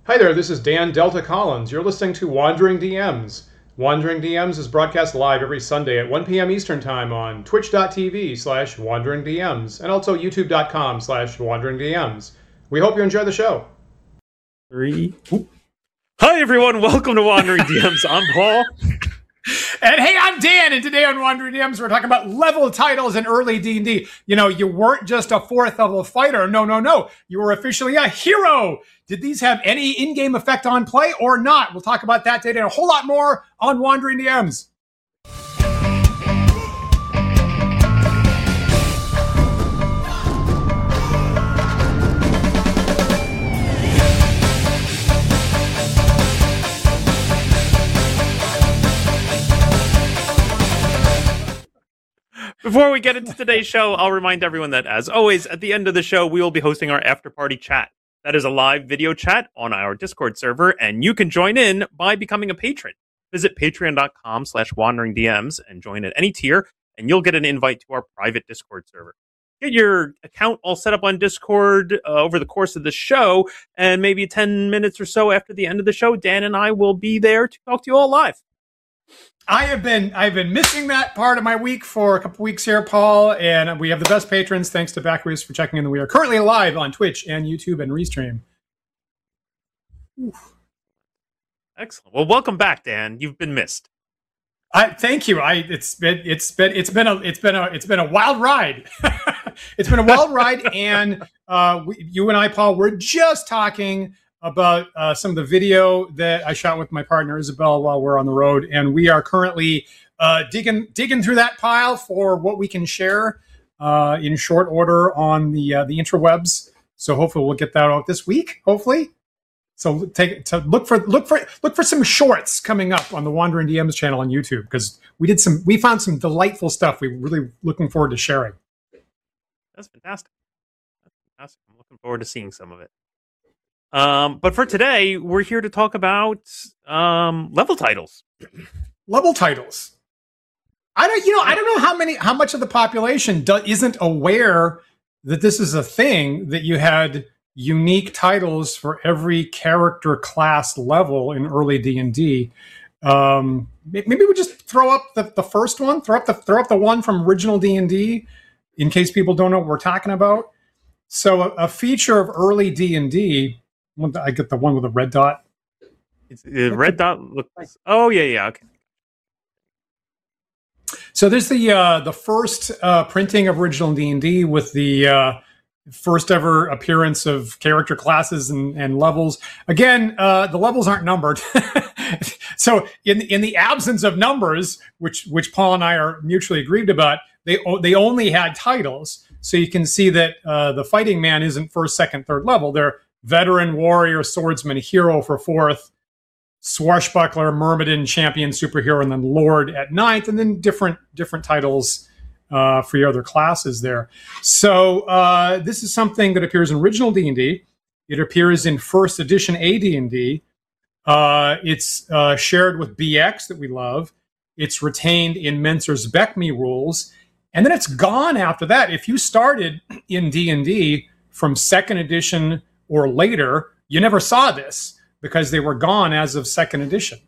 Hi there, this is Dan Delta Collins. You're listening to Wandering DMs. Wandering DMs is broadcast live every Sunday at 1 p.m. Eastern Time on twitch.tv/wanderingdms and also youtube.com/wanderingdms. We hope you enjoy the show. Hi everyone, welcome to Wandering DMs. I'm Paul. And hey, I'm Dan, and today on Wandering DMs, we're talking about level titles in early D&D. You know, you weren't just a 4th level fighter. No. You were officially a hero. Did these have any in-game effect on play or not? We'll talk about that today and a whole lot more on Wandering DMs. Before we get into today's show, I'll remind everyone that, as always, at the end of the show, we will be hosting our after-party chat. That is a live video chat on our Discord server, and you can join in by becoming a patron. Visit patreon.com/wanderingdms and join at any tier, and you'll get an invite to our private Discord server. Get your account all set up on Discord over the course of the show, and maybe 10 minutes or so after the end of the show, Dan and I will be there to talk to you all live. I've been missing that part of my week for a couple weeks here, Paul, and we have the best patrons. Thanks to Backroost for checking in. We are currently live on Twitch and YouTube and Restream. Oof. Excellent. Well, welcome back, Dan. You've been missed. Thank you. It's been a wild ride. It's been a wild ride, and you and I, Paul, were just talking about some of the video that I shot with my partner Isabel while we're on the road, and we are currently digging through that pile for what we can share in short order on the interwebs. So hopefully we'll get that out this week. Hopefully, so look for some shorts coming up on the Wandering DMs channel on YouTube, because we found some delightful stuff. We're really looking forward to sharing. That's fantastic. I'm looking forward to seeing some of it. But for today, we're here to talk about level titles. Level titles. I don't know how much of the population isn't aware that this is a thing, that you had unique titles for every character class level in early D&D. Maybe we just throw up the first one, throw up the one from original D&D, in case people don't know what we're talking about. So a feature of early D&D. I get the one with the red dot. The red dot looks. Oh yeah. Okay. So there's the first printing of original D&D with the first ever appearance of character classes and levels. Again, the levels aren't numbered. So in the absence of numbers, which Paul and I are mutually aggrieved about, they only had titles. So you can see that the fighting man isn't first, second, third level. They're veteran, warrior, swordsman, hero for 4th, swashbuckler, myrmidon, champion, superhero, and then lord at 9th, and then different titles for your other classes there. So this is something that appears in original D&D. It appears in 1st edition AD&D. It's shared with BX that we love. It's retained in Menser's BECMI rules. And then it's gone after that. If you started in D&D from 2nd edition or later, you never saw this because they were gone as of 2nd edition.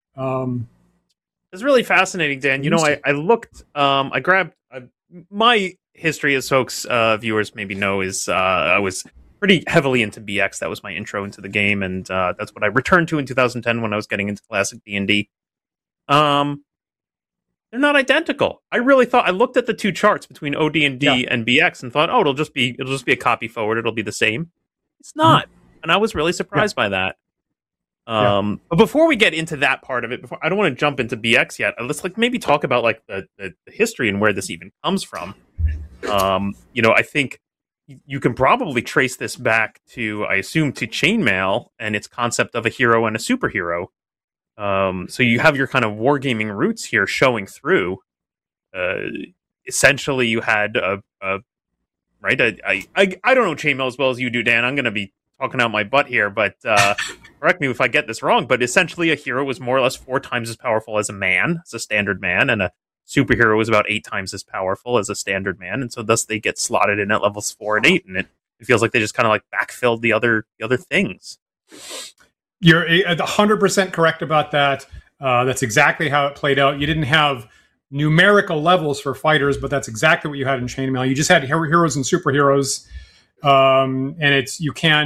It's really fascinating, Dan. You know, I looked, I grabbed my history, as folks, viewers maybe know, is I was pretty heavily into BX. That was my intro into the game, and that's what I returned to in 2010 when I was getting into classic D&D. They're not identical. I really thought, I looked at the two charts between OD&D and BX and thought, oh, it'll just be a copy forward. It'll be the same. It's not. And I was really surprised by that. But before we get into that part of it, I don't want to jump into BX yet. Let's maybe talk about the history and where this even comes from. I think you can probably trace this back to, I assume, to chainmail and its concept of a hero and a superhero. So you have your kind of wargaming roots here showing through. Essentially, you had right? I don't know chainmail as well as you do, Dan. I'm going to be talking out my butt here, but correct me if I get this wrong. But essentially, a hero was more or less 4 times as powerful as a man, as a standard man, and a superhero was about 8 times as powerful as a standard man, and so thus they get slotted in at levels 4 and 8, and it feels like they just kind of backfilled the other things. You're 100% correct about that. That's exactly how it played out. You didn't have numerical levels for fighters, but that's exactly what you had in Chainmail. You just had heroes and superheroes, and it's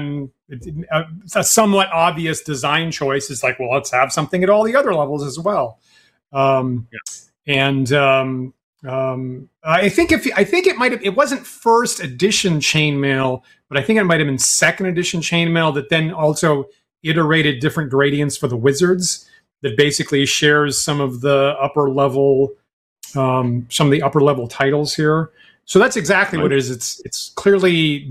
a somewhat obvious design choice. It's like, well, let's have something at all the other levels as well. And I think it wasn't first edition Chainmail, but I think it might have been second edition Chainmail that then also iterated different gradients for the wizards that basically shares some of the upper level titles here. So that's exactly what it is. It's clearly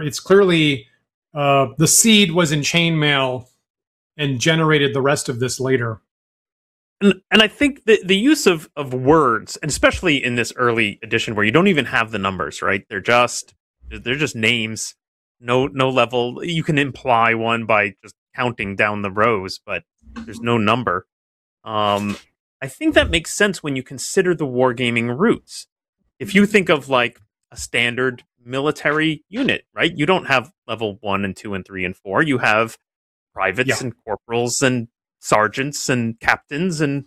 the seed was in Chainmail and generated the rest of this later. And I think the use of words, and especially in this early edition where you don't even have the numbers, right? They're just names, no level. You can imply one by just counting down the rows, but there's no number. I think that makes sense when you consider the wargaming roots. If you think of like a standard military unit, right? You don't have level 1 and 2 and 3 and 4. You have privates and corporals and sergeants and captains, and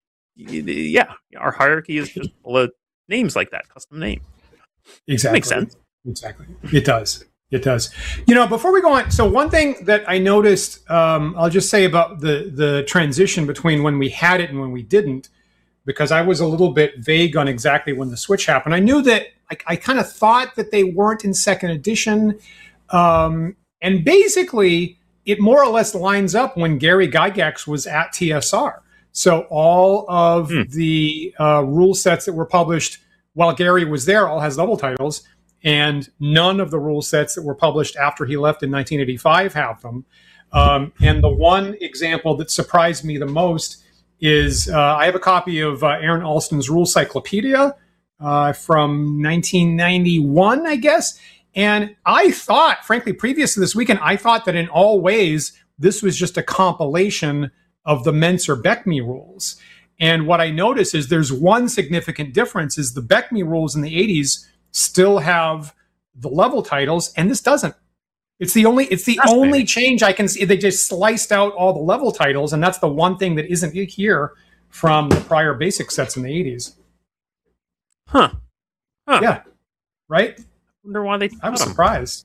our hierarchy is just full of names like that, custom name. Exactly. Makes sense. Exactly. It does. Before we go on, so one thing that I noticed, I'll just say about the transition between when we had it and when we didn't, because I was a little bit vague on exactly when the switch happened. I knew that I kind of thought that they weren't in second edition. And basically, it more or less lines up when Gary Gygax was at TSR. So all of the rule sets that were published while Gary was there all has double titles, and none of the rule sets that were published after he left in 1985 have them. And the one example that surprised me the most is I have a copy of Aaron Alston's Rule Cyclopedia from 1991, I guess. And I thought, frankly, previous to this weekend, I thought that in all ways, this was just a compilation of the Menser-Beckme rules. And what I notice is there's one significant difference is the Beckme rules in the 80s still have the level titles, and this doesn't. It's the only change I can see. They just sliced out all the level titles, and that's the one thing that isn't here from the prior basic sets in the 80s. Huh. Yeah. Right? I wonder why they. I was surprised.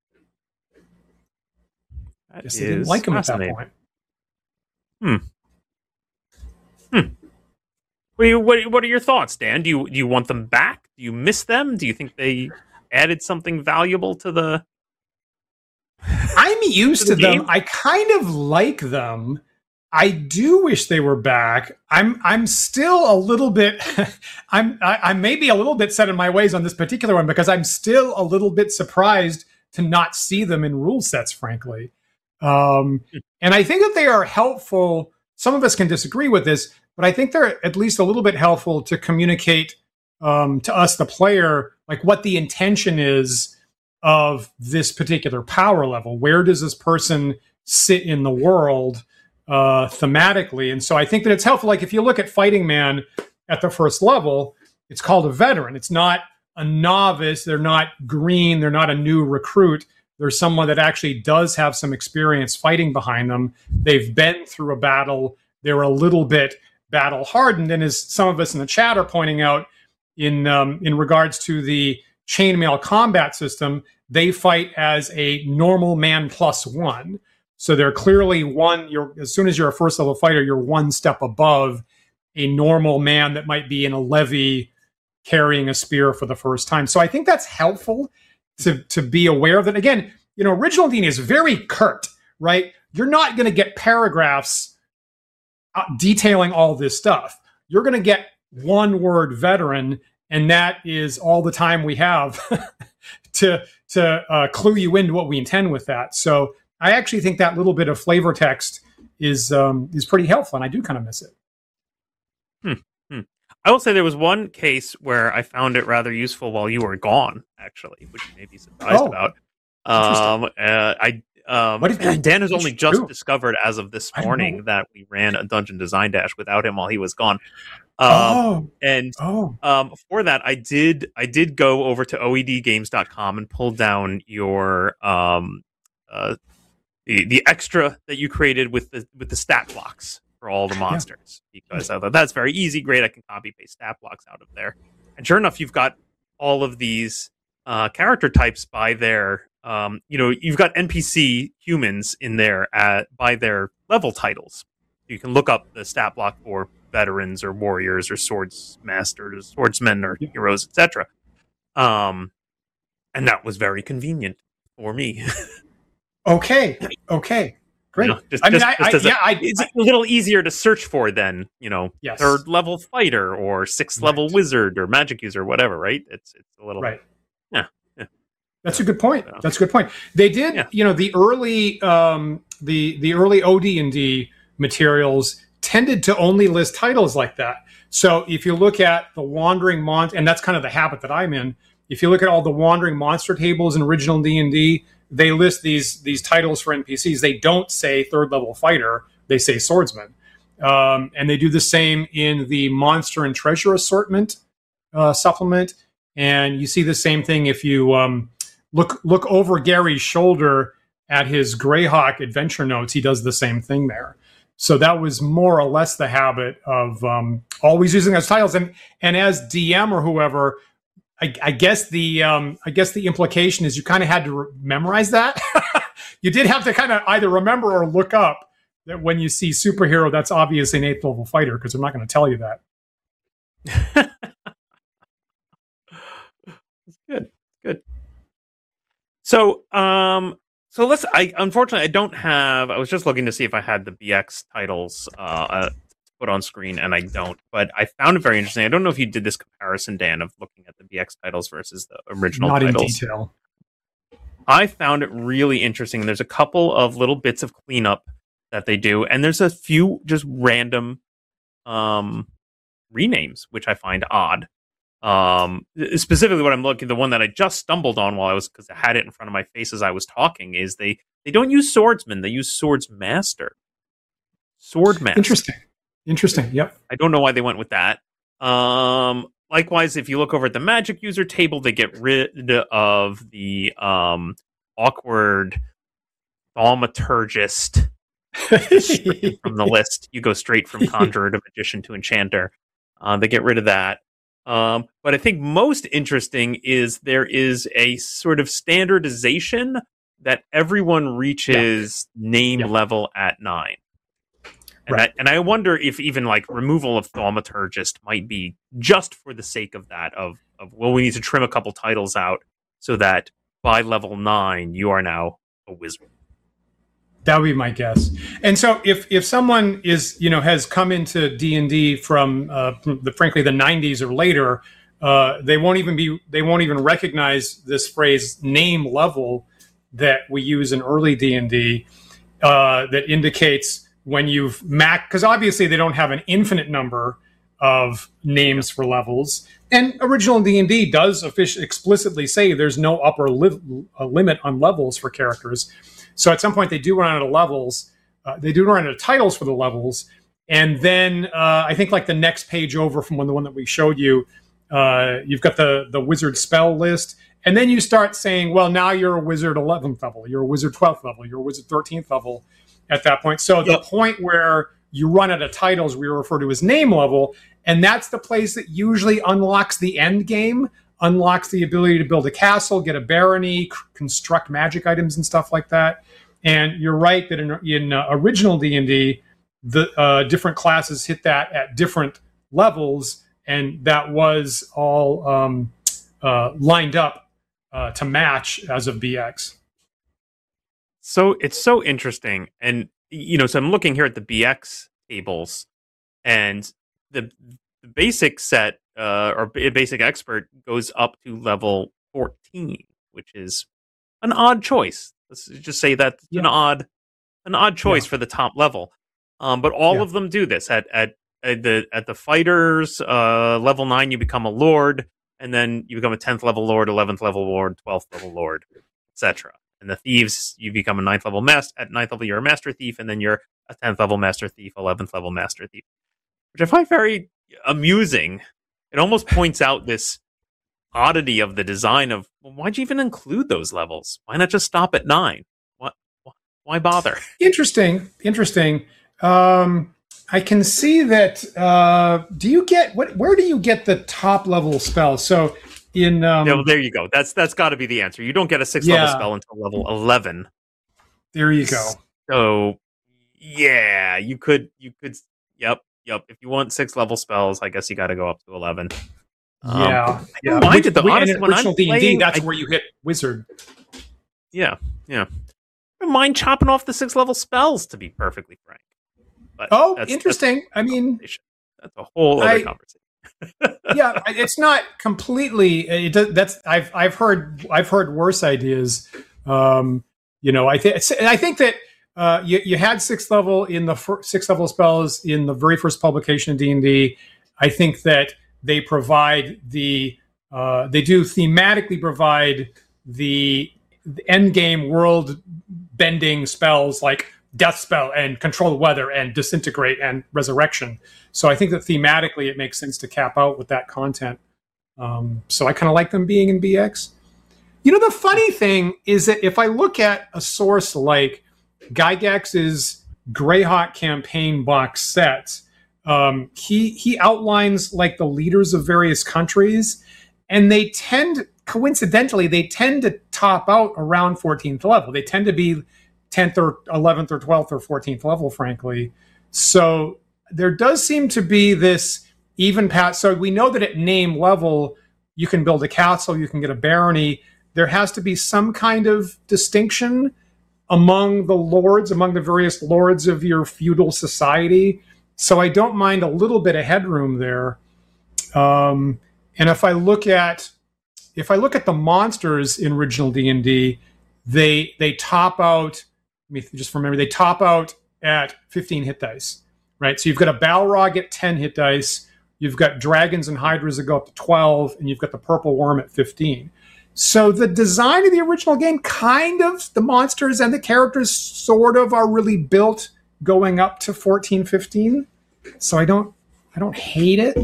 That Guess they didn't like him at that point. What are your thoughts, Dan? Do you want them back? Do you miss them? Do you think they added something valuable to the? I'm used to them. I kind of like them. I do wish they were back. I'm still a little bit. I may be a little bit set in my ways on this particular one because I'm still a little bit surprised to not see them in rule sets, frankly. And I think that they are helpful. Some of us can disagree with this, but I think they're at least a little bit helpful to communicate to us, the player, like what the intention is of this particular power level. Where does this person sit in the world thematically? And so I think that it's helpful. Like if you look at Fighting Man at the first level, it's called a veteran. It's not a novice. They're not green. They're not a new recruit. There's someone that actually does have some experience fighting behind them. They've been through a battle. They're a little bit battle hardened. And as some of us in the chat are pointing out, in regards to the chainmail combat system, they fight as a normal man +1. So they're clearly as soon as you're a first level fighter, you're one step above a normal man that might be in a levy carrying a spear for the first time. So I think that's helpful to be aware of that. Again, original D&D is very curt, right? You're not going to get paragraphs detailing all this stuff. You're going to get one word veteran, and that is all the time we have to clue you into what we intend with that. So I actually think that little bit of flavor text is pretty helpful, and I do kind of miss it. I will say there was one case where I found it rather useful while you were gone, actually, which you may be surprised about. Dan has only just discovered as of this morning that we ran a Dungeon Design Dash without him while he was gone. For that, I did go over to oedgames.com and pull down your the extra that you created with the stat blocks for all the monsters, because I thought that's very easy. Great, I can copy paste stat blocks out of there. And sure enough, you've got all of these character types by their you've got NPC humans in there by their level titles. You can look up the stat block for veterans or warriors or swordsmen or heroes, etc. And that was very convenient for me. Okay, great. It's a little easier to search for than Yes. third level fighter or sixth level wizard or magic user or whatever. Right? It's a little right. Yeah. That's a good point. They did, the early the early OD&D materials tended to only list titles like that. So if you look at the Wandering Monster, and that's kind of the habit that I'm in, if you look at all the Wandering Monster tables in original D&D, they list these titles for NPCs. They don't say third level fighter, they say swordsman. And they do the same in the Monster and Treasure Assortment supplement. And you see the same thing if you look over Gary's shoulder at his Greyhawk adventure notes. He does the same thing there. So that was more or less the habit of always using those titles. And as DM or whoever, I guess the implication is you kind of had to memorize that. You did have to kind of either remember or look up that when you see superhero, that's obviously an 8th level fighter, because they're not going to tell you that. Good. So, unfortunately, I don't have. I was just looking to see if I had the BX titles put on screen, and I don't. But I found it very interesting. I don't know if you did this comparison, Dan, of looking at the BX titles versus the original titles. Not in detail. I found it really interesting. There's a couple of little bits of cleanup that they do, and there's a few just random renames, which I find odd. Specifically what I'm looking, the one that I just stumbled on because I had it in front of my face as I was talking, is they don't use swordsman, they use swordsmaster. Interesting. Yep. I don't know why they went with that. Likewise, if you look over at the magic user table, they get rid of the awkward thaumaturgist from the list. You go straight from conjurer to magician to enchanter. They get rid of that. But I think most interesting is there is a sort of standardization that everyone reaches name level at 9. And I wonder if even like removal of thaumaturgist might be just for the sake of that, of we need to trim a couple titles out so that by level 9 you are now a wizard. That would be my guess. And so if someone has come into D&D from frankly the 90s or later, they won't even recognize this phrase name level that we use in early D&D that indicates when you've because obviously they don't have an infinite number of names for levels. And original D&D does explicitly say there's no upper limit on levels for characters. So at some point they do run out of levels. They do run out of titles for the levels. And then I think like the next page over from the one that we showed you, you've got the wizard spell list. And then you start saying, well, now you're a wizard 11th level. You're a wizard 12th level. You're a wizard 13th level at that point. So the point where you run out of titles we refer to as name level. And that's the place that usually unlocks the end game, unlocks the ability to build a castle, get a barony, construct magic items and stuff like that. And you're right that in original D&D, the different classes hit that at different levels, and that was all lined up to match as of BX. So it's so interesting. And, so I'm looking here at the BX tables, and the basic set or basic expert goes up to level 14, which is an odd choice. Let's just say that's an odd choice for the top level. But all of them do this. At the fighters, level 9, you become a lord, and then you become a 10th level lord, 11th level lord, 12th level lord, etc. And the thieves, you become a 9th level master. At 9th level, you're a master thief, and then you're a 10th level master thief, 11th level master thief, which I find very amusing. It almost points out this oddity of the design of, well, why'd you even include those levels? Why not just stop at 9? Why bother? Interesting. I can see that. Do you get where do you get the top level spells? So in well, there you go. That's got to be the answer. You don't get a 6th level spell until level 11. There you go. So yeah, you could. Yep. If you want 6th level spells, I guess you got to go up to 11. Yeah. Honestly, when I'm original D&D, playing, that's where you hit wizard. Yeah. I don't mind chopping off the 6th level spells, to be perfectly frank. But interesting. That's a whole other conversation. Yeah, it's not completely. I've heard worse ideas. I think that you had 6th level in the 6th level spells in the very first publication of D&D. I think that they provide they do thematically provide the end game world bending spells like death spell and control the weather and disintegrate and resurrection. So I think that thematically it makes sense to cap out with that content. So I kind of like them being in BX. The funny thing is that if I look at a source like Gygax's Greyhawk campaign box set, he outlines like the leaders of various countries, and they tend to top out around 14th level. They tend to be 10th or 11th or 12th or 14th level, frankly. So there does seem to be this even path. So we know that at name level, you can build a castle, you can get a barony. There has to be some kind of distinction among the various lords of your feudal society. So I don't mind a little bit of headroom there. And if I look at the monsters in original D&D, they top out. Let me just remember. They top out at 15 hit dice, right? So you've got a Balrog at 10 hit dice. You've got dragons and hydras that go up to 12, and you've got the purple worm at 15. So the design of the original game, kind of, the monsters and the characters sort of are really built going up to 14, 15. So I don't hate it.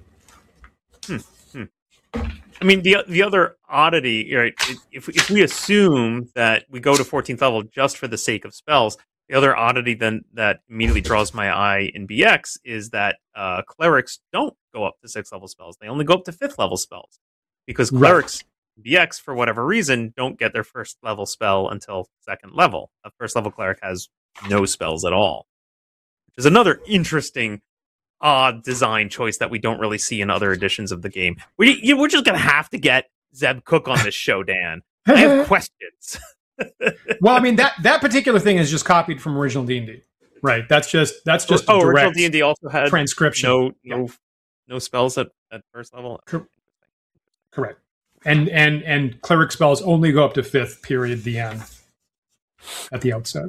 I mean, the other oddity, right? If we assume that we go to 14th level just for the sake of spells, the other oddity then that immediately draws my eye in BX is that clerics don't go up to 6th level spells; they only go up to 5th level spells, because clerics BX for whatever reason don't get their 1st level spell until 2nd level. A 1st level cleric has no spells at all, which is another interesting odd design choice that we don't really see in other editions of the game. We're just going to have to get Zeb Cook on this show, Dan. I have questions. Well, I mean, that particular thing is just copied from original D&D, right? That's just original D&D also had transcription. No spells at 1st level. Correct. And cleric spells only go up to 5th, period, the end, at the outset.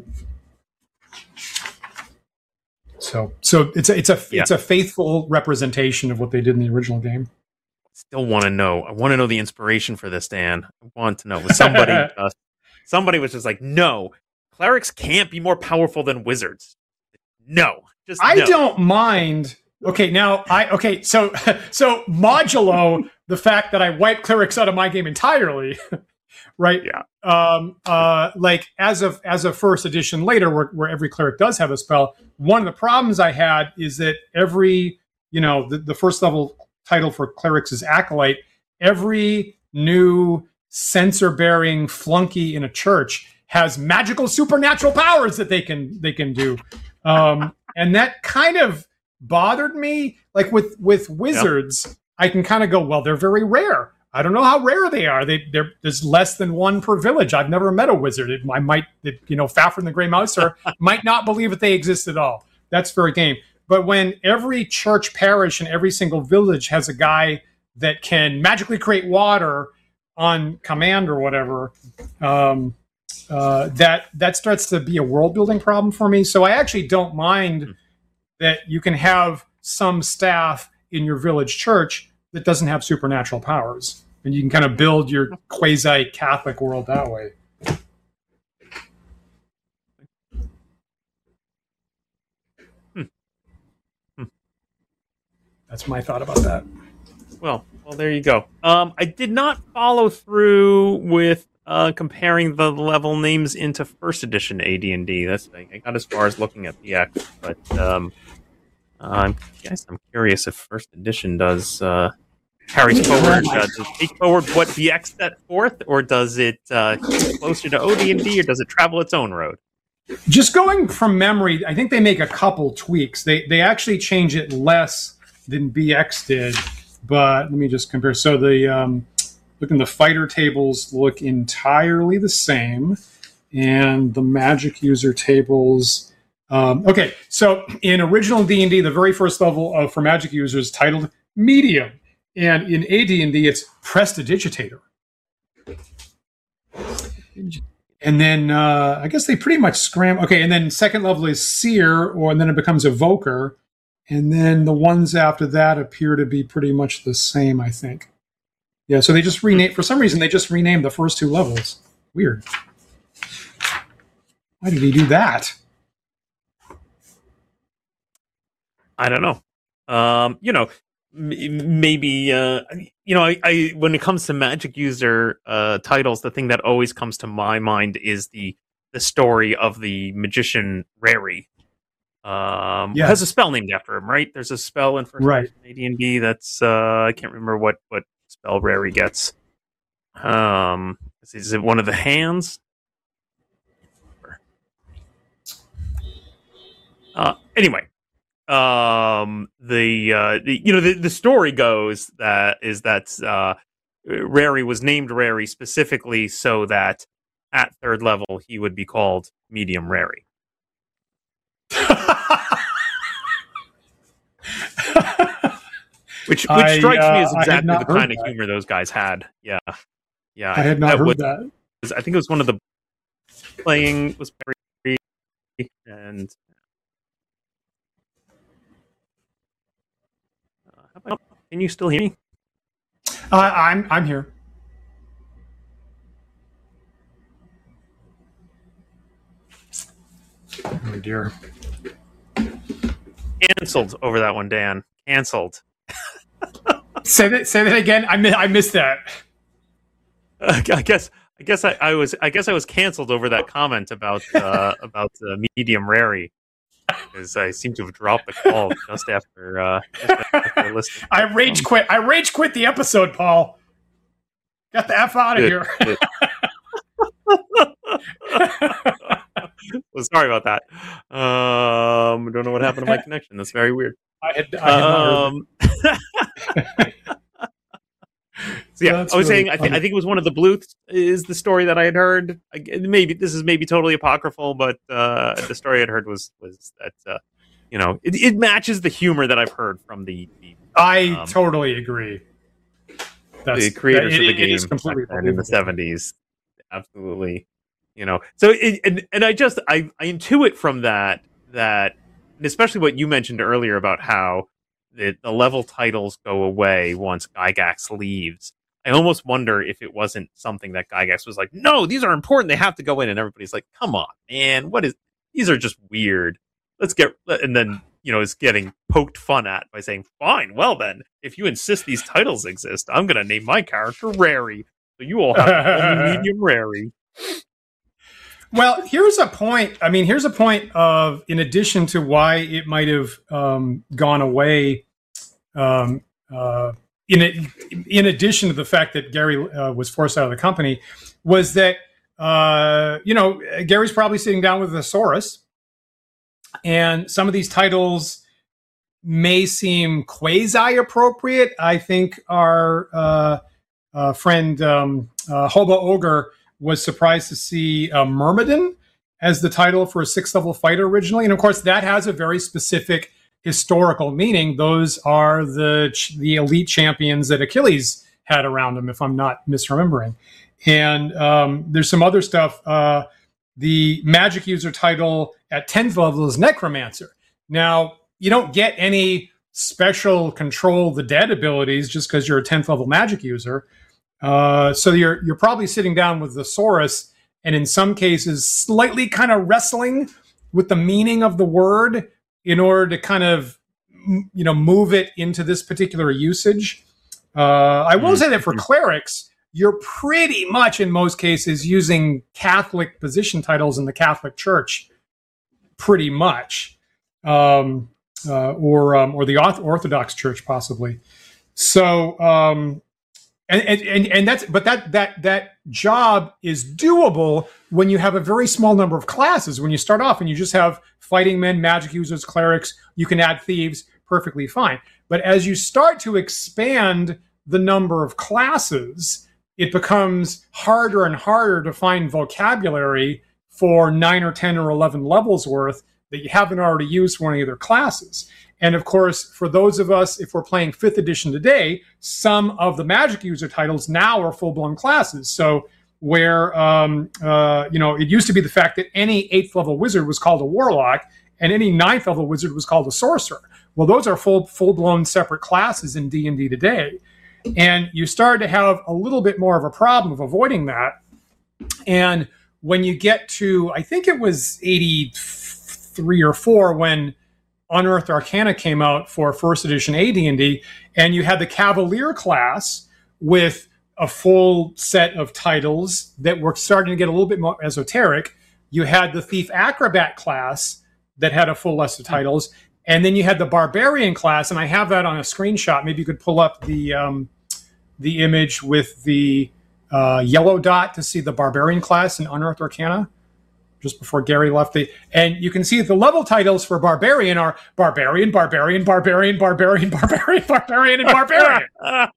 So it's a faithful representation of what they did in the original game. Still want to know. I want to know the inspiration for this, Dan. I want to know. Somebody was just like, no, clerics can't be more powerful than wizards. No, I don't mind. Okay, so modulo the fact that I wiped clerics out of my game entirely. Right. Yeah. Like as of first edition later, where every cleric does have a spell. One of the problems I had is that every, the 1st level title for clerics is Acolyte. Every new censer bearing flunky in a church has magical supernatural powers that they can do, and that kind of bothered me. Like with wizards, I can kind of go, well, they're very rare. I don't know how rare they are. There's less than one per village. I've never met a wizard. Fafhrd and the Grey Mouser might not believe that they exist at all. That's fair game. But when every church parish and every single village has a guy that can magically create water on command or whatever, that starts to be a world building problem for me. So I actually don't mind that you can have some staff in your village church that doesn't have supernatural powers. And you can kind of build your quasi-Catholic world that way. That's my thought about that. Well, there you go. I did not follow through with comparing the level names into first edition AD&D. That's I got as far as looking at BX, but I guess I'm curious if first edition does carries forward. Does it take forward what BX set forth, or does it keep closer to OD&D, or does it travel its own road? Just going from memory, I think they make a couple tweaks. They actually change it less than BX did, but let me just compare. So the the fighter tables look entirely the same, and the magic user tables. Okay, so in original D&D, the very first level for magic users is titled Medium, and in AD&D, it's Prestidigitator. And then I guess they pretty much scram. Okay, and then second level is Seer, and then it becomes Evoker. And then the ones after that appear to be pretty much the same, I think. Yeah, so they just renamed, for some reason, they just renamed the first two levels. Weird. Why did he do that? I don't know. Maybe I when it comes to magic user titles, the thing that always comes to my mind is the story of the magician Rary. Yes. Has a spell named after him, right? There's a spell in first edition AD&D that's I can't remember what spell Rary gets. Is it one of the hands? Anyway. The story goes that Rary was named Rary specifically so that at third level he would be called Medium Rary. which strikes me as exactly the kind of humor those guys had. Yeah. I had not heard that. I think it was one of the playing was very and. Can you still hear me? I'm here. Oh dear. Cancelled over that one, Dan. Cancelled. Say that again. I missed that. I guess I was canceled over that comment about Medium Rary. Because I seem to have dropped the call just after listening. I rage quit. I rage quit the episode, Paul. Got the F out of here. Well, sorry about that. Don't know what happened to my connection. That's very weird. I had not heard So yeah, I was saying I think it was one of the Bluths is the story that I had heard. Maybe this is totally apocryphal, but the story I'd heard was that it matches the humor that I've heard from the I totally agree. The creators of the game in the 70s. Absolutely. So I intuit from that and especially what you mentioned earlier about how the level titles go away once Gygax leaves. I almost wonder if it wasn't something that Gygax was like, no, these are important. They have to go in. And everybody's like, come on, man. These are just weird. And then, is getting poked fun at by saying, fine, well then, if you insist these titles exist, I'm going to name my character Rary. So you all have to call me Medium Rary. Well, here's a point. Here's a point of, in addition to why it might have gone away, in addition to the fact that Gary was forced out of the company, was that, Gary's probably sitting down with a thesaurus, and some of these titles may seem quasi-appropriate. I think our friend Hobo Ogre was surprised to see Myrmidon as the title for a 6th level fighter originally. And of course, that has a very specific historical meaning. Those are the elite champions that Achilles had around him, if I'm not misremembering. And there's some other stuff. The magic user title at 10th level is Necromancer. Now, you don't get any special control the dead abilities just because you're a 10th level magic user. So you're probably sitting down with the thesaurus, and in some cases slightly kind of wrestling with the meaning of the word in order to kind of move it into this particular usage. I will say that for clerics, you're pretty much in most cases using Catholic position titles in the Catholic Church, pretty much, or the Orthodox Church possibly. So, and that's, but that job is doable when you have a very small number of classes. When you start off and you just have fighting men, magic users, clerics, you can add thieves, perfectly fine. But as you start to expand the number of classes, it becomes harder and harder to find vocabulary for 9 or 10 or 11 levels worth that you haven't already used for any of their classes. And of course, for those of us, if we're playing 5th edition today, some of the magic user titles now are full-blown classes. So where, it used to be the fact that any 8th level wizard was called a warlock and any 9th level wizard was called a sorcerer. Well, those are full-blown separate classes in D&D today. And you start to have a little bit more of a problem of avoiding that. And when you get to, I think it was 83 or 4 when Unearthed Arcana came out for 1st edition AD&D, and you had the Cavalier class with a full set of titles that were starting to get a little bit more esoteric. You had the Thief Acrobat class that had a full list of titles, and then you had the Barbarian class, and I have that on a screenshot. Maybe you could pull up the image with the yellow dot to see the Barbarian class in Unearthed Arcana, just before Gary left. And you can see the level titles for Barbarian are Barbarian, Barbarian, Barbarian, Barbarian, Barbarian, Barbarian, and Barbarian.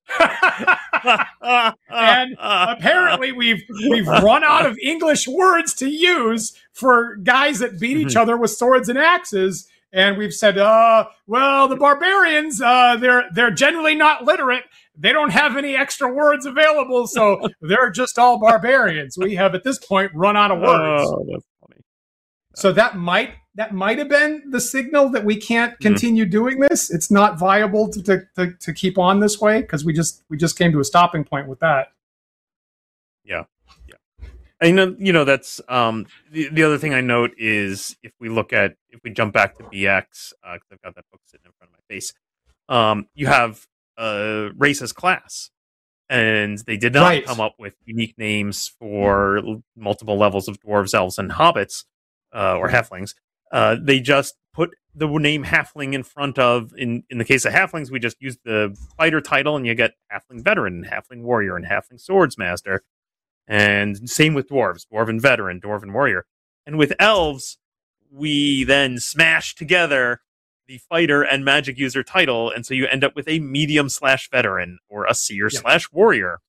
And apparently we've run out of English words to use for guys that beat each other with swords and axes. And we've said, well, the Barbarians, they're generally not literate. They don't have any extra words available, so they're just all barbarians. We have, at this point, run out of words. Oh, that's funny. So that might have been the signal that we can't continue doing this. It's not viable to keep on this way because we just came to a stopping point with that. Yeah. And that's the other thing I note is if we jump back to BX, because I've got that book sitting in front of my face, you have race as class, and they did not come up with unique names for multiple levels of dwarves, elves, and hobbits or halflings. They just put the name halfling in front of. In the case of halflings, we just use the fighter title, and you get halfling veteran, and halfling warrior, and halfling swordsmaster. And same with dwarves, dwarven veteran, dwarven warrior. And with elves, we then smash together the fighter and magic user title, and so you end up with a medium/veteran or a seer/warrior.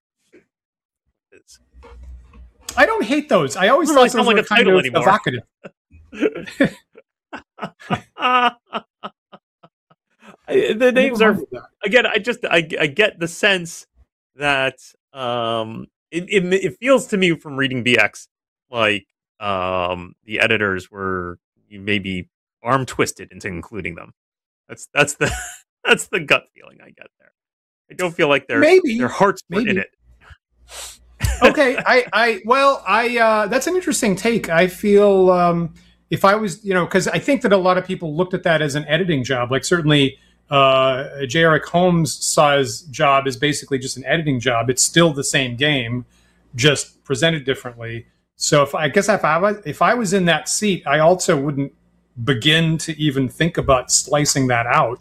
I don't hate those. I always thought those were kind of evocative. The names are again. I get the sense that it feels to me from reading BX like the editors were maybe arm twisted into including them. That's the gut feeling I get there. I don't feel like their hearts were in it. Okay, that's an interesting take. I feel if I was, because I think that a lot of people looked at that as an editing job. Like certainly J. Eric Holmes saw his job as basically just an editing job. It's still the same game, just presented differently. So if I was in that seat, I also wouldn't begin to even think about slicing that out.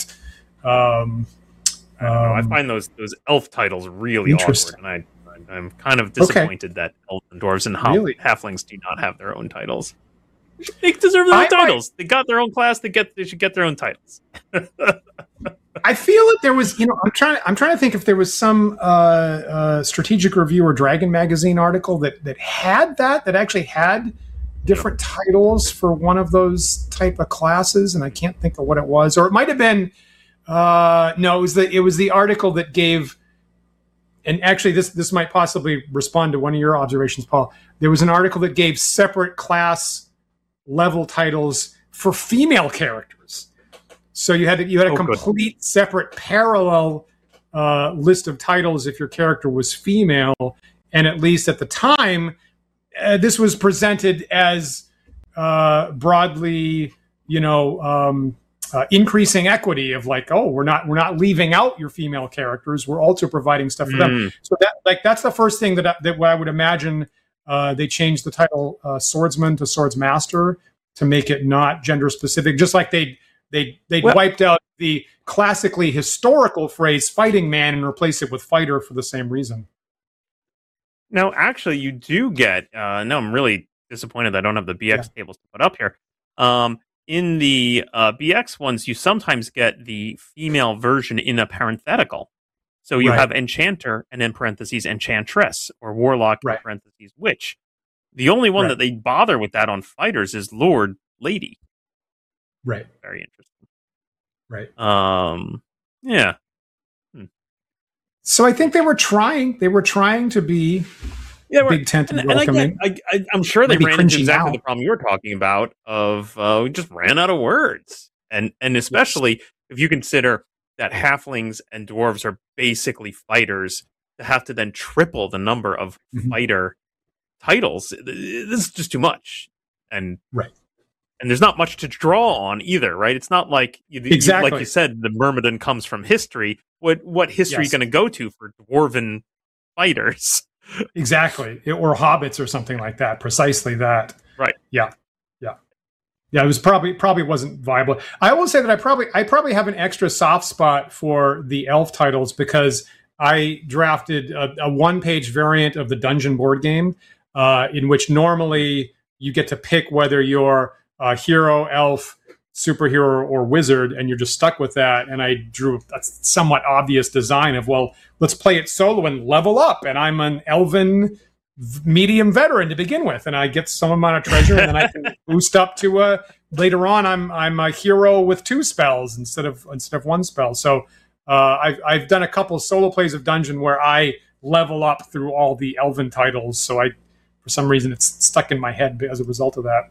I find those elf titles really awkward, and I'm kind of disappointed that elves and dwarves and halflings do not have their own titles. They deserve their own titles. They got their own class. They should get their own titles. I feel that there was, I'm trying to think if there was some Strategic Review or Dragon Magazine article that actually had different titles for one of those type of classes, and I can't think of what it was. Or it might have been no, it was the article that gave. And actually, this might possibly respond to one of your observations, Paul. There was an article that gave separate class level titles for female characters. So you had a complete separate parallel list of titles if your character was female. And at least at the time, this was presented as broadly, increasing equity of like, oh, we're not leaving out your female characters. We're also providing stuff for them. So that's the first thing that I would imagine. They changed the title swordsman to swordsmaster to make it not gender specific, just like they wiped out the classically historical phrase fighting man and replaced it with fighter for the same reason. Now, actually, you do get. No, I'm really disappointed that I don't have the BX tables to put up here. In the BX ones, you sometimes get the female version in a parenthetical. So you have enchanter and in parentheses enchantress, or warlock in parentheses witch. The only one that they bother with that on fighters is lord lady. Right. Very interesting. Right. Yeah. So I think they were trying to be big tent and welcoming. I'm sure they ran into exactly the problem you were talking about of we just ran out of words. And especially if you consider that halflings and dwarves are basically fighters, to have to then triple the number of fighter titles, this is just too much. And there's not much to draw on either, right? It's not like like you said, the Myrmidon comes from history. What history are you going to go to for dwarven fighters? Exactly, or hobbits or something like that. Precisely that. Right. Yeah. It was probably wasn't viable. I will say that I probably have an extra soft spot for the elf titles because I drafted a one-page variant of the Dungeon board game, in which normally you get to pick whether you're a hero, elf, superhero, or wizard, and you're just stuck with that. And I drew a somewhat obvious design of, well, let's play it solo and level up. And I'm an elven medium veteran to begin with, and I get some amount of treasure, and then I can boost up to later on. I'm a hero with 2 spells instead of 1 spell. So I've done a couple of solo plays of Dungeon where I level up through all the elven titles. So for some reason, it's stuck in my head as a result of that.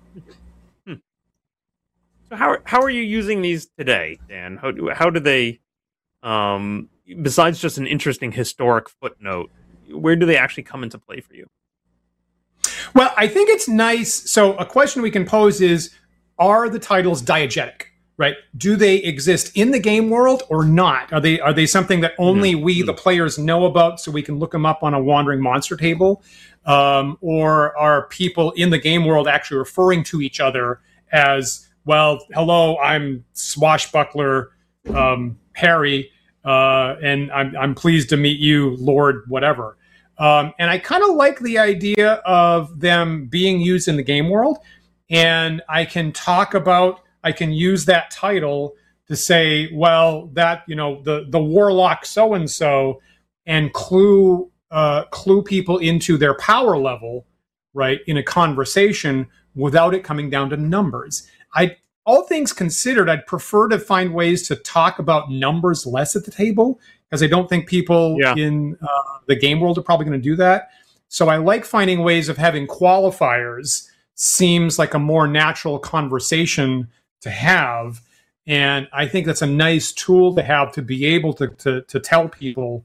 So how are you using these today, Dan? How do they, besides just an interesting historic footnote, where do they actually come into play for you? Well, I think it's nice. So a question we can pose is, are the titles diegetic, right? Do they exist in the game world or not? Are they something that only we, the players, know about so we can look them up on a wandering monster table? Or are people in the game world actually referring to each other as, well, hello, I'm Swashbuckler Harry, and I'm pleased to meet you, Lord whatever. And I kind of like the idea of them being used in the game world. And I can use that title to say, well, that, the warlock so-and-so, and clue people into their power level, right, in a conversation without it coming down to numbers. All things considered, I'd prefer to find ways to talk about numbers less at the table, because I don't think people in the game world are probably going to do that. So I like finding ways of having qualifiers. Seems like a more natural conversation to have. And I think that's a nice tool to have to be able to tell people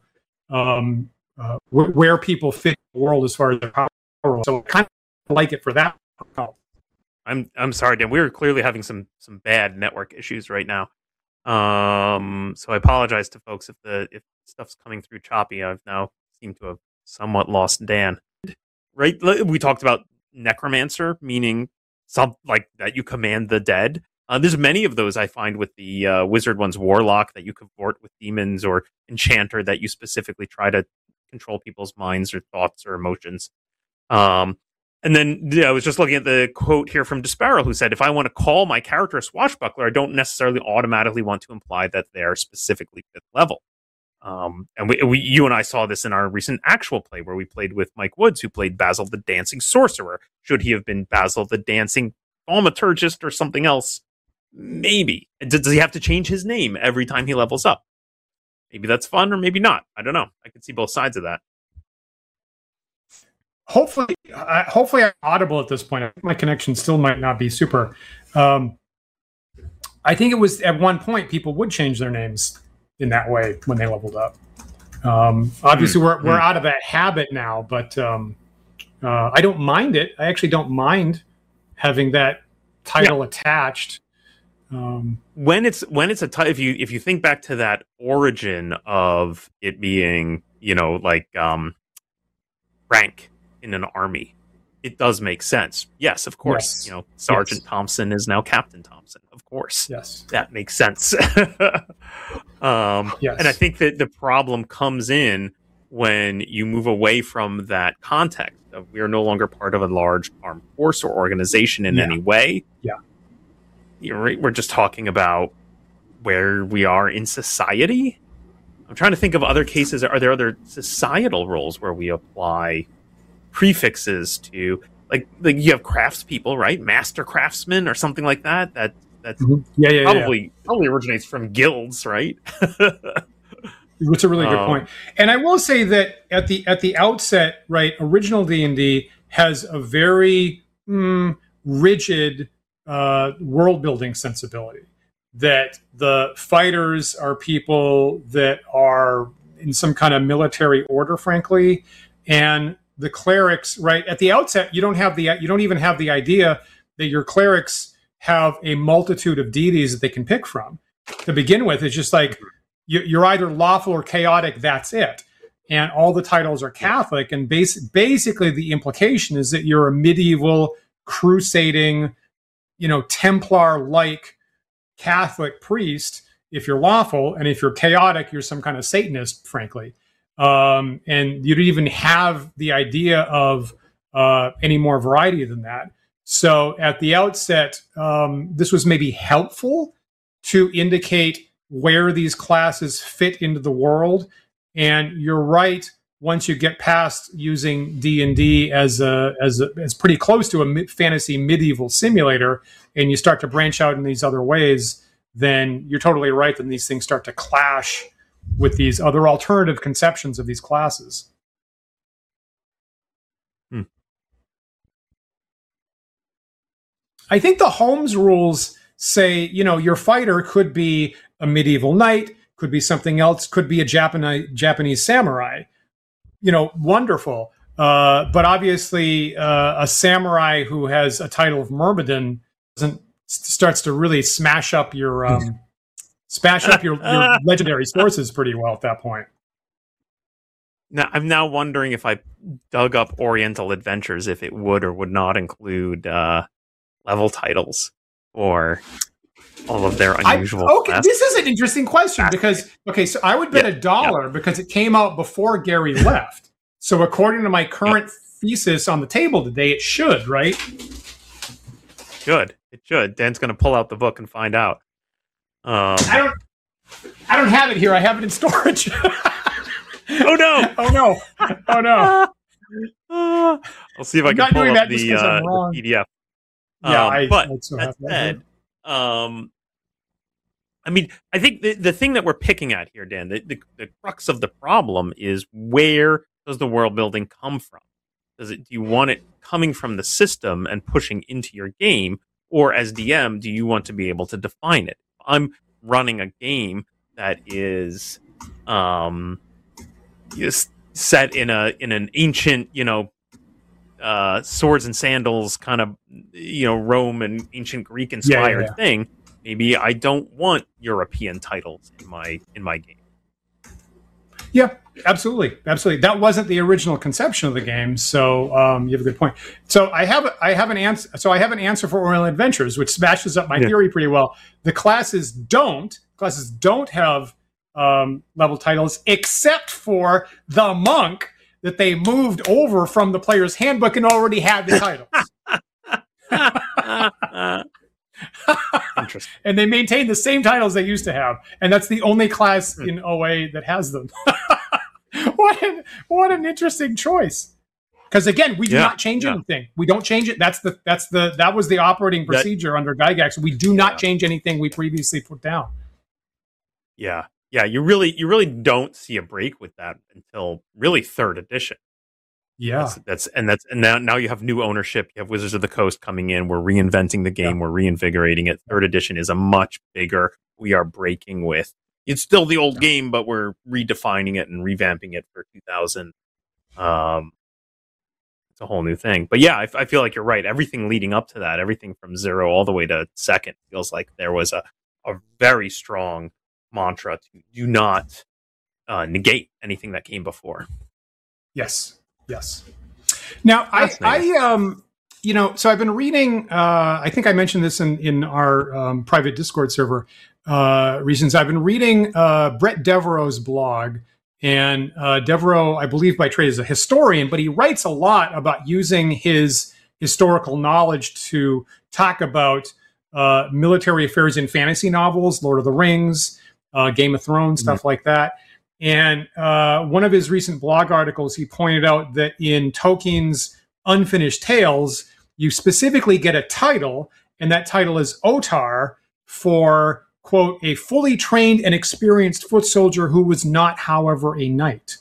where people fit in the world as far as their power. So I kind of like it for that. I'm sorry, Dan. We're clearly having some bad network issues right now. So I apologize to folks if stuff's coming through choppy. I've now seemed to have somewhat lost Dan. Right? We talked about necromancer, meaning some like that you command the dead. There's many of those I find with the wizard ones, warlock that you cavort with demons, or enchanter that you specifically try to control people's minds or thoughts or emotions. And then I was just looking at the quote here from Disparrow, who said, if I want to call my character a swashbuckler, I don't necessarily automatically want to imply that they're specifically 5th level. And you and I saw this in our recent actual play where we played with Mike Woods, who played Basil the Dancing Sorcerer. Should he have been Basil the Dancing Thaumaturgist or something else? Maybe. Does he have to change his name every time he levels up? Maybe that's fun, or maybe not. I don't know. I could see both sides of that. Hopefully I'm audible at this point. I think my connection still might not be super. I think it was at one point people would change their names in that way when they leveled up. Obviously, we're out of that habit now, but I don't mind it. I actually don't mind having that title attached. When it's if you think back to that origin of it being, like rank in an army, it does make sense. Yes, of course. Yes. Sergeant Thompson is now Captain Thompson. Of course. Yes. That makes sense. Yes. And I think that the problem comes in when you move away from that context of we are no longer part of a large armed force or organization in any way. Yeah. We're just talking about where we are in society. I'm trying to think of other cases. Are there other societal roles where we apply prefixes to, like you have craftspeople, right? Master craftsman or something like that. That's probably originates from guilds, right? It's a really good point. And I will say that at the outset, right, original D&D has a very rigid world building sensibility. That the fighters are people that are in some kind of military order, frankly, and the clerics, right at the outset, you don't even have the idea that your clerics have a multitude of deities that they can pick from. To begin with, it's just like you're either lawful or chaotic. That's it, and all the titles are Catholic. And basically, the implication is that you're a medieval crusading, Templar-like Catholic priest if you're lawful, and if you're chaotic, you're some kind of Satanist, frankly. And you don't even have the idea of any more variety than that. So at the outset, this was maybe helpful to indicate where these classes fit into the world. And you're right, once you get past using D&D as pretty close to a fantasy medieval simulator, and you start to branch out in these other ways, then you're totally right. Then these things start to clash with these other alternative conceptions of these classes. I think the Holmes rules say, your fighter could be a medieval knight, could be something else, could be a Japanese samurai. Wonderful. But obviously, a samurai who has a title of Myrmidon starts to really smash up your your legendary sources pretty well at that point. Now, I'm now wondering if I dug up Oriental Adventures, if it would or would not include level titles or all of their unusual classes. This is an interesting question because, so I would bet $1 because it came out before Gary left. So according to my current thesis on the table today, it should, right? It should. Dan's going to pull out the book and find out. I don't have it here. I have it in storage. Oh no! Oh no! I'll see if I can pull up the PDF. That said, I think the thing that we're picking at here, Dan, the crux of the problem is, where does the world building come from? Do you want it coming from the system and pushing into your game, or as DM, do you want to be able to define it? I'm running a game that is set in an ancient, swords and sandals kind of, Rome and ancient Greek inspired thing. Maybe I don't want European titles in my game. Yeah, absolutely. That wasn't the original conception of the game, so you have a good point. So I have an answer. So I have an answer for Oriental Adventures, which smashes up my theory pretty well. The classes don't have level titles, except for the monk that they moved over from the player's handbook and already had the titles. Interesting. And they maintain the same titles they used to have, and that's the only class in OA that has them. What an interesting choice. Because again, we do not change anything. We don't change it. That was the operating procedure under Gygax. We do not change anything we previously put down. Yeah. You really don't see a break with that until really 3rd edition. Yeah, that's now you have new ownership. You have Wizards of the Coast coming in. We're reinventing the game. We're reinvigorating it. 3rd edition is a much bigger. We are breaking with. It's still the old game, but we're redefining it and revamping it for 2000. it's a whole new thing. But yeah, I feel like you're right. Everything leading up to that, everything from 0 all the way to 2nd, feels like there was a very strong mantra to do not negate anything that came before. Yes. Now, so I've been reading. I think I mentioned this in our private Discord server. Reasons I've been reading Brett Devereaux's blog, and Devereaux, I believe by trade, is a historian, but he writes a lot about using his historical knowledge to talk about military affairs in fantasy novels, Lord of the Rings, Game of Thrones, stuff like that. And one of his recent blog articles, he pointed out that in Tolkien's Unfinished Tales, you specifically get a title, and that title is Otar, for, quote, a fully trained and experienced foot soldier who was not, however, a knight.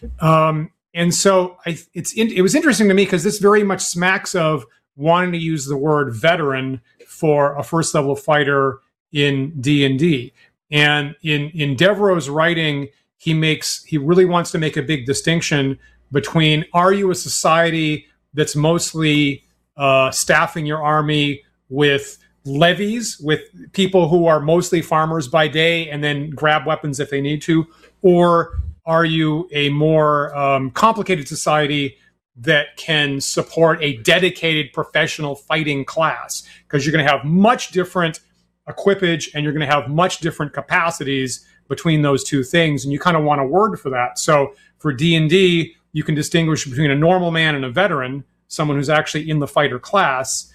And so it was interesting to me because this very much smacks of wanting to use the word veteran for a first level fighter in D&D. And in Devereaux's writing, he really wants to make a big distinction between, are you a society that's mostly staffing your army with levies, with people who are mostly farmers by day and then grab weapons if they need to, or are you a more complicated society that can support a dedicated professional fighting class? Because you're going to have much different equipage and you're going to have much different capacities between those two things, and you kind of want a word for that. So for D&D, you can distinguish between a normal man and a veteran, someone who's actually in the fighter class.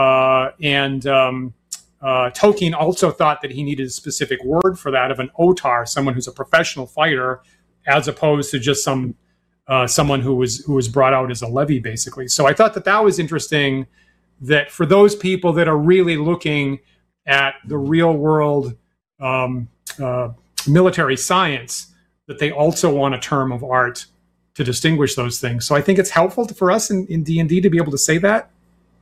Tolkien also thought that he needed a specific word for that, of an Otar, someone who's a professional fighter, as opposed to just someone who was brought out as a levy, basically. So I thought that was interesting, that for those people that are really looking at the real world military science, that they also want a term of art to distinguish those things. So I think it's helpful for us in D&D to be able to say that.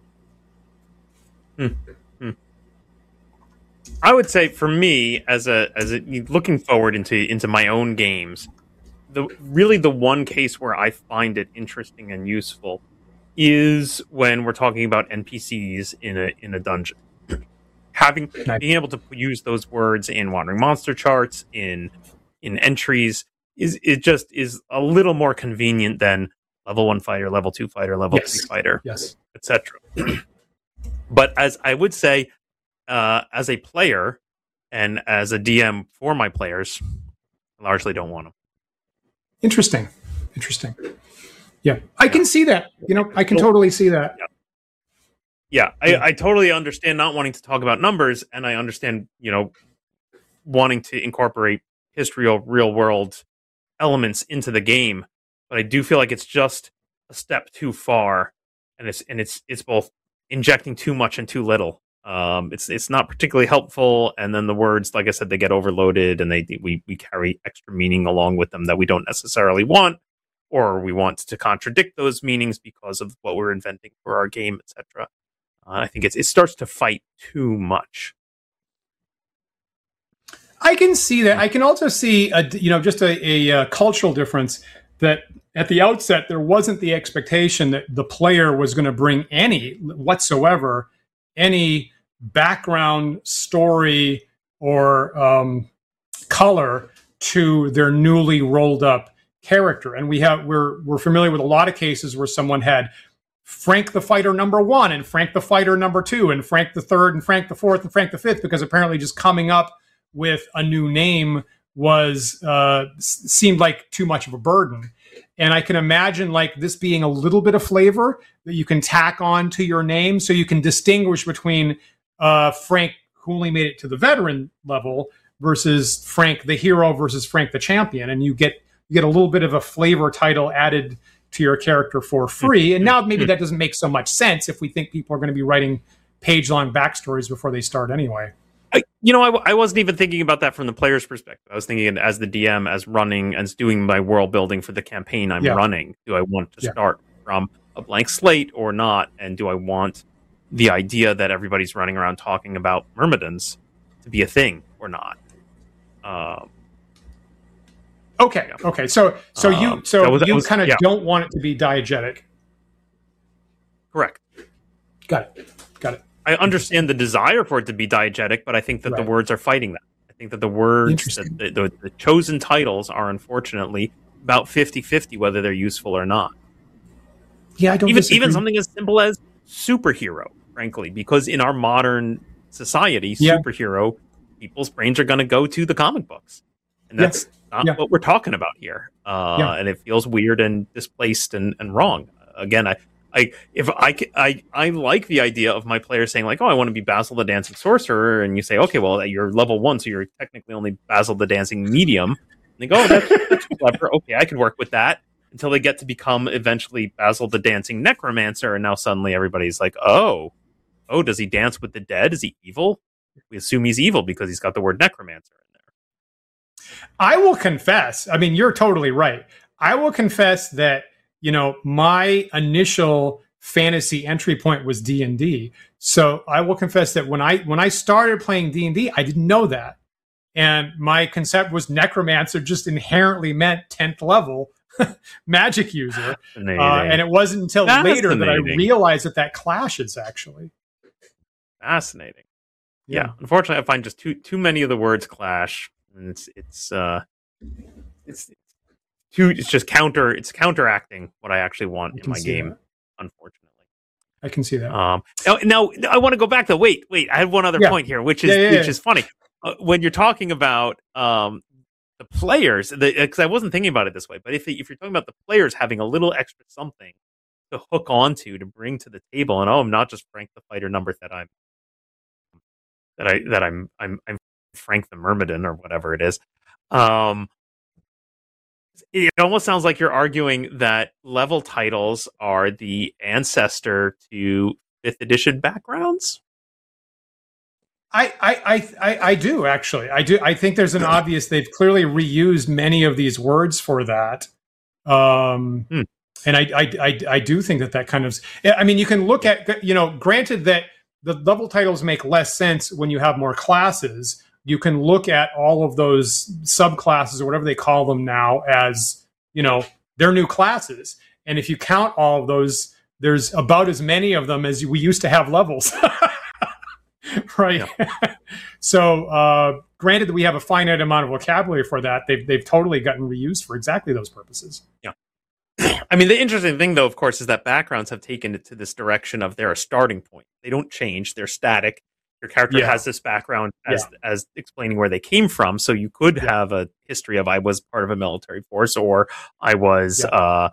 I would say for me, as a looking forward into my own games, the one case where I find it interesting and useful is when we're talking about NPCs in a dungeon. Being able to use those words in Wandering Monster charts, in entries, is a little more convenient than level 1 fighter, level 2 fighter, level 3 fighter, etc. But as I would say, as a player and as a DM for my players, I largely don't want them. Interesting. Yeah, I can see that. I can totally see that. Yeah, I totally understand not wanting to talk about numbers, and I understand, wanting to incorporate history, real world elements into the game. But I do feel like it's just a step too far, and it's both injecting too much and too little. It's not particularly helpful, and then the words, like I said, they get overloaded, and we carry extra meaning along with them that we don't necessarily want, or we want to contradict those meanings because of what we're inventing for our game, etc. I think it starts to fight too much. I can see that. I can also see just a cultural difference, that at the outset there wasn't the expectation that the player was going to bring any background, story, or color to their newly rolled up character. And we're familiar with a lot of cases where someone had Frank the Fighter #1 and Frank the Fighter #2 and Frank the Third and Frank the Fourth and Frank the Fifth, because apparently just coming up with a new name seemed like too much of a burden. And I can imagine like this being a little bit of flavor that you can tack on to your name, so you can distinguish between Frank who only made it to the veteran level versus Frank the hero versus Frank the champion, and you get a little bit of a flavor title added to your character for free. And now maybe that doesn't make so much sense if we think people are going to be writing page-long backstories before they start anyway. I wasn't even thinking about that from the player's perspective. I was thinking as the DM, as doing my world building for the campaign I'm running. Do I want to start from a blank slate or not? And do I want the idea that everybody's running around talking about Myrmidons to be a thing or not? Okay. So you kind of don't want it to be diegetic. Correct. Got it. I understand the desire for it to be diegetic, but I think that the words are fighting that. I think that the words, that the chosen titles are unfortunately about 50-50 whether they're useful or not. Yeah, I don't even something as simple as superhero, frankly, because in our modern society, superhero, people's brains are going to go to the comic books. And that's not what we're talking about here. And it feels weird and displaced and wrong. Again, I like the idea of my players saying like, oh, I want to be Basil the Dancing Sorcerer, and you say, okay, well, you're level 1, so you're technically only Basil the Dancing Medium. And they go, oh, that's clever. Okay, I could work with that, until they get to become eventually Basil the Dancing Necromancer, and now suddenly everybody's like, oh, does he dance with the dead? Is he evil? We assume he's evil because he's got the word necromancer in there. I will confess, I mean, you're totally right. I will confess that, my initial fantasy entry point was D&D. So I will confess that when I started playing D&D, I didn't know that. And my concept was necromancer just inherently meant 10th level magic user. And it wasn't until later that I realized that clashes, actually. Fascinating. Yeah. Unfortunately, I find just too many of the words clash. And it's just counteracting what I actually want in my game, unfortunately. I can see that. Now I want to go back to wait. I have one other point here, which is funny. When you're talking about the players, because I wasn't thinking about it this way, but if you're talking about the players having a little extra something to hook onto, to bring to the table, and I'm not just Frank the Fighter number I'm Frank the Myrmidon or whatever it is. It almost sounds like you're arguing that level titles are the ancestor to 5th edition backgrounds. I do, actually. I think there's an obvious, they've clearly reused many of these words for that. And I do think that kind of, I mean, you can look at, granted that the level titles make less sense when you have more classes. You can look at all of those subclasses or whatever they call them now as, they're new classes. And if you count all of those, there's about as many of them as we used to have levels. Right. Yeah. So, granted that we have a finite amount of vocabulary for that, they've totally gotten reused for exactly those purposes. Yeah. I mean, the interesting thing, though, of course, is that backgrounds have taken it to this direction of they're a starting point. They don't change. They're static. Your character has this background as explaining where they came from. So you could have a history of I was part of a military force, or I was, a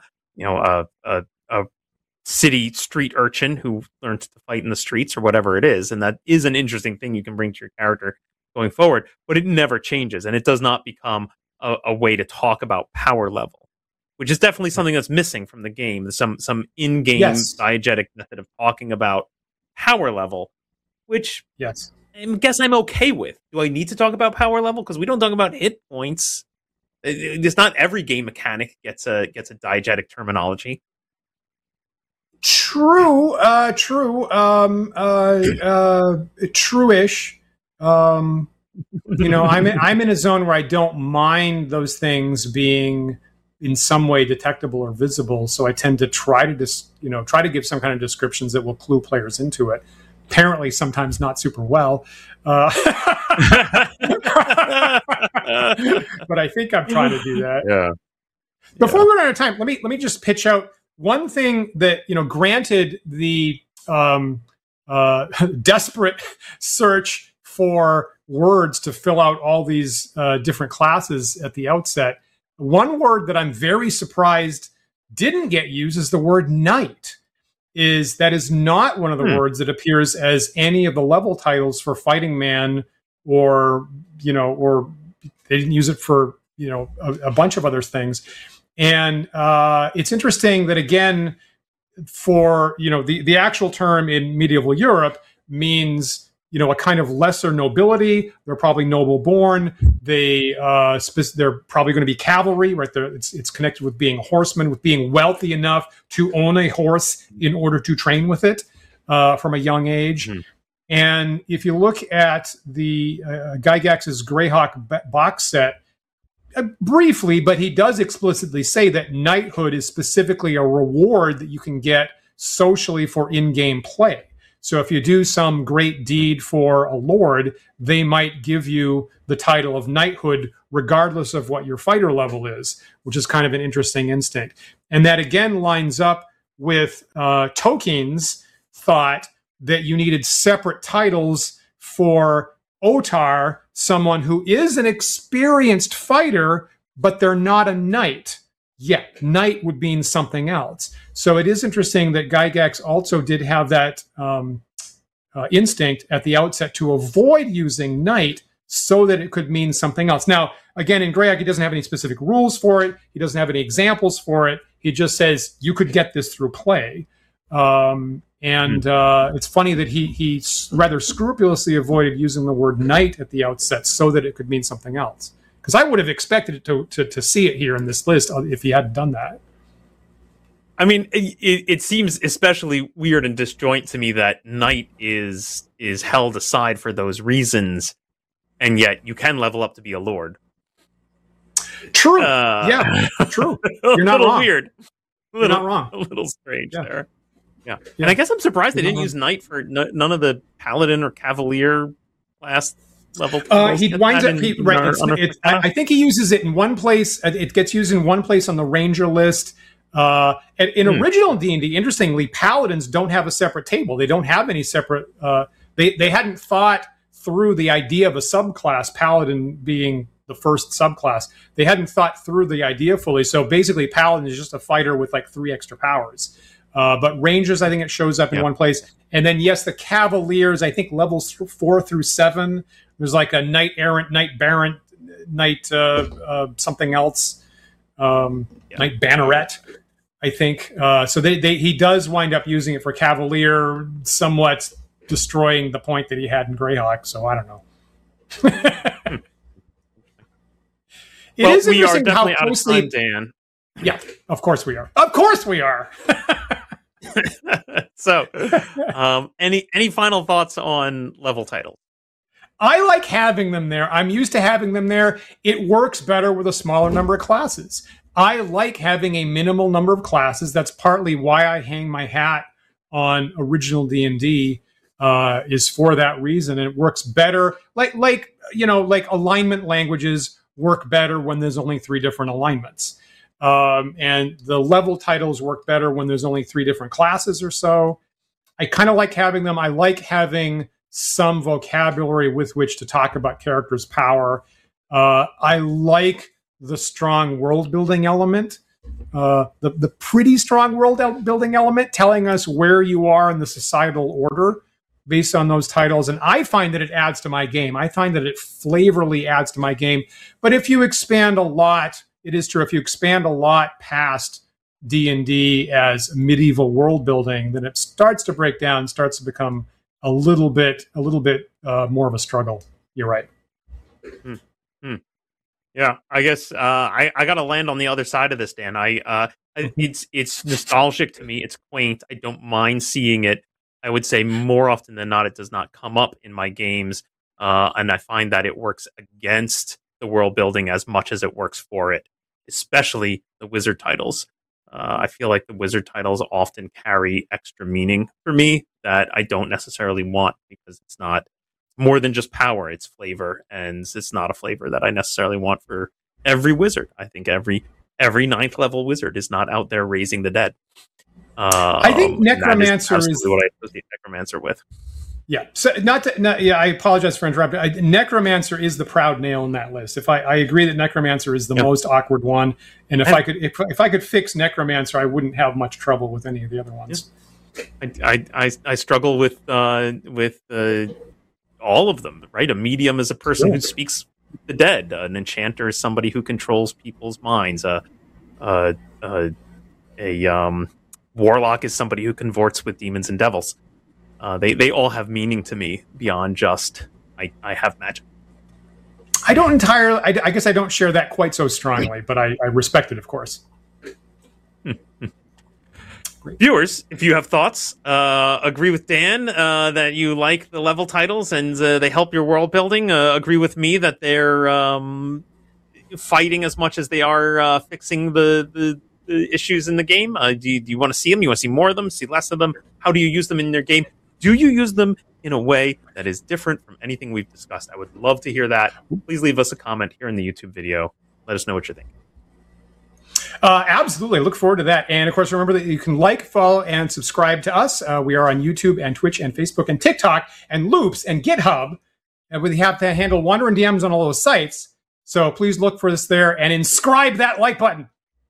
city street urchin who learned to fight in the streets, or whatever it is. And that is an interesting thing you can bring to your character going forward, but it never changes. And it does not become a way to talk about power level, which is definitely something that's missing from the game. Some in-game diegetic method of talking about power level, which I guess I'm okay with. Do I need to talk about power level? Because we don't talk about hit points. It's not every game mechanic gets a diegetic terminology. True. True-ish. I'm in a zone where I don't mind those things being in some way detectable or visible. So I tend to try to give some kind of descriptions that will clue players into it. Apparently, sometimes not super well. But I think I'm trying to do that. Yeah. Before we run out of time, let me just pitch out one thing that, granted the desperate search for words to fill out all these different classes at the outset, one word that I'm very surprised didn't get used is the word knight. That is not one of the words that appears as any of the level titles for Fighting Man, or they didn't use it for, a bunch of other things. And it's interesting that, again, for, the actual term in medieval Europe means, a kind of lesser nobility. They're probably noble born. They're probably going to be cavalry, right? It's connected with being horsemen, with being wealthy enough to own a horse in order to train with it from a young age. Mm-hmm. And if you look at the Gygax's Greyhawk box set, briefly, but he does explicitly say that knighthood is specifically a reward that you can get socially for in-game play. So if you do some great deed for a lord, they might give you the title of knighthood regardless of what your fighter level is, which is kind of an interesting instinct. And that again lines up with Tolkien's thought that you needed separate titles for Otar, someone who is an experienced fighter, but they're not a knight yet. Knight would mean something else. So it is interesting that Gygax also did have that instinct at the outset to avoid using knight so that it could mean something else. Now, again, in Greyhawk, he doesn't have any specific rules for it. He doesn't have any examples for it. He just says, you could get this through play. It's funny that he rather scrupulously avoided using the word knight at the outset so that it could mean something else. Because I would have expected it to see it here in this list if he hadn't done that. I mean, it seems especially weird and disjoint to me that knight is held aside for those reasons, and yet you can level up to be a lord. True. Yeah, true. You're not wrong. Weird. You're not wrong. A little strange there. Yeah. And I guess I'm surprised they didn't use knight for none of the paladin or cavalier class level. He winds up right. I think he uses it in one place. It gets used in one place on the ranger list. In original D&D, interestingly, paladins don't have a separate table. They don't have any separate. They hadn't thought through the idea of a subclass, paladin being the first subclass. They hadn't thought through the idea fully. So basically, paladin is just a fighter with like 3 extra powers. But rangers, I think it shows up in one place. And then, yes, the cavaliers, I think levels 4 through 7. There's like a knight errant, knight barrant, knight something else, knight banneret, I think. So he does wind up using it for cavalier, somewhat destroying the point that he had in Greyhawk. So I don't know. It is we are interesting definitely how closely, out of time, Dan. Yeah, of course we are. Of course we are. So, any final thoughts on level titles? I like having them there. I'm used to having them there. It works better with a smaller number of classes. I like having a minimal number of classes. That's partly why I hang my hat on original D&D, is for that reason. And it works better. Like alignment languages work better when there's only 3 different alignments. And the level titles work better when there's only 3 different classes or so. I kind of like having them. I like having some vocabulary with which to talk about characters' power. I like the strong world building element, the pretty strong world building element, telling us where you are in the societal order based on those titles. And I find that it adds to my game. I find that it flavorly adds to my game. But if you expand a lot, it is true, if you expand a lot past D&D as medieval world building, then it starts to break down, starts to become a little bit more of a struggle. You're right. Yeah, I guess I got to land on the other side of this, Dan. It's nostalgic to me. It's quaint. I don't mind seeing it. I would say more often than not, it does not come up in my games, and I find that it works against the world building as much as it works for it, especially the wizard titles. I feel like the wizard titles often carry extra meaning for me that I don't necessarily want, because it's not more than just power, it's flavor, and it's not a flavor that I necessarily want for every wizard. I think every 9th level wizard is not out there raising the dead. I think Necromancer is what I associate Necromancer with. Yeah, so I apologize for interrupting. Necromancer is the proud nail in that list. If I agree that Necromancer is the most awkward one, and if I could fix Necromancer, I wouldn't have much trouble with any of the other ones. I struggle with all of them. Right, a medium is a person who speaks the dead. An enchanter is somebody who controls people's minds. A warlock is somebody who consorts with demons and devils. They all have meaning to me beyond just I have magic. I don't entirely. I guess I don't share that quite so strongly, but I respect it, of course. Viewers, if you have thoughts, agree with Dan that you like the level titles and they help your world building. Agree with me that they're fighting as much as they are fixing the issues in the game? Do you want to see them? You want to see more of them? See less of them? How do you use them in your game? Do you use them in a way that is different from anything we've discussed? I would love to hear that. Please leave us a comment here in the YouTube video. Let us know what you think. Absolutely. Look forward to that. And of course, remember that you can like, follow, and subscribe to us. We are on YouTube and Twitch and Facebook and TikTok and Loops and GitHub. And we have to handle Wandering DMs on all those sites. So please look for us there and inscribe that like button.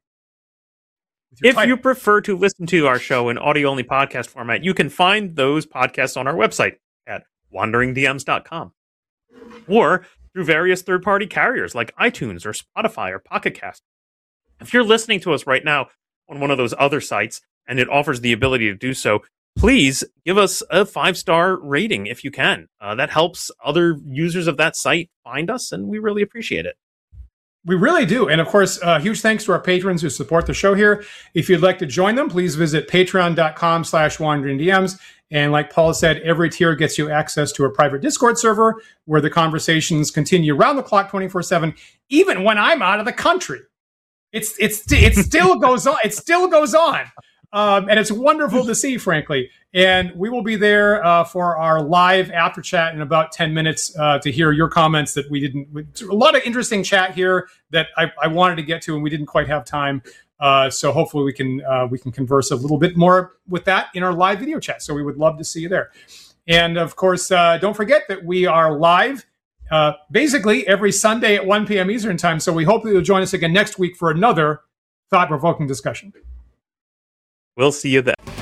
If you prefer to listen to our show in audio-only podcast format, you can find those podcasts on our website at wanderingdms.com or through various third-party carriers like iTunes or Spotify or Pocket Cast. If you're listening to us right now on one of those other sites and it offers the ability to do so, please give us a 5-star rating if you can. That helps other users of that site find us, and we really appreciate it. We really do. And of course, huge thanks to our patrons who support the show here. If you'd like to join them, please visit patreon.com/wanderingdms. And like Paul said, every tier gets you access to a private Discord server where the conversations continue around the clock 24/7, even when I'm out of the country. It still goes on. It still goes on. And it's wonderful to see, frankly. And we will be there for our live after chat in about 10 minutes to hear your comments that we didn't. A lot of interesting chat here that I wanted to get to, and we didn't quite have time. So hopefully we can converse a little bit more with that in our live video chat. So we would love to see you there. And of course, don't forget that we are live basically every Sunday at 1 p.m. Eastern time. So we hope that you'll join us again next week for another thought-provoking discussion. We'll see you then.